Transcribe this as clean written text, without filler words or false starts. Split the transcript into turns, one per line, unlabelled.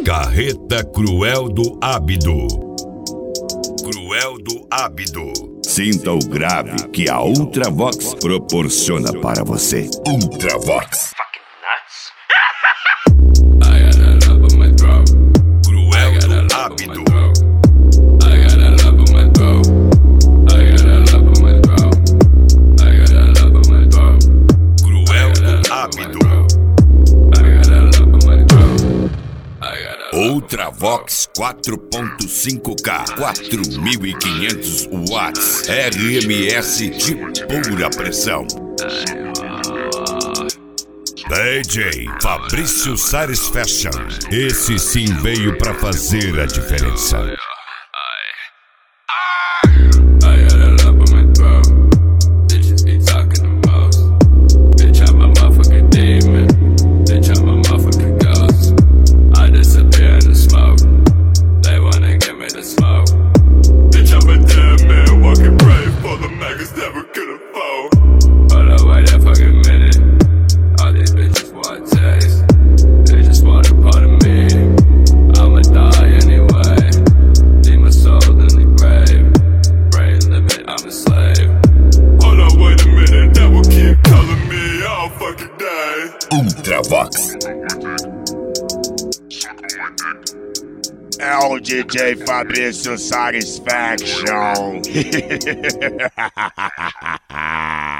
Carreta Cruel do Ábido. Cruel do Ábido.
Sinta o grave que a Ultravox proporciona para você. Ultravox.
Cruel do Ábido. Cruel do Ábido. Ultravox 4.5K, 4.500 watts, RMS de pura pressão. DJ Fabrício Sares Fashion. Esse sim veio pra fazer a diferença.
Ultravox.
É o DJ Fabrício Sares Fashion.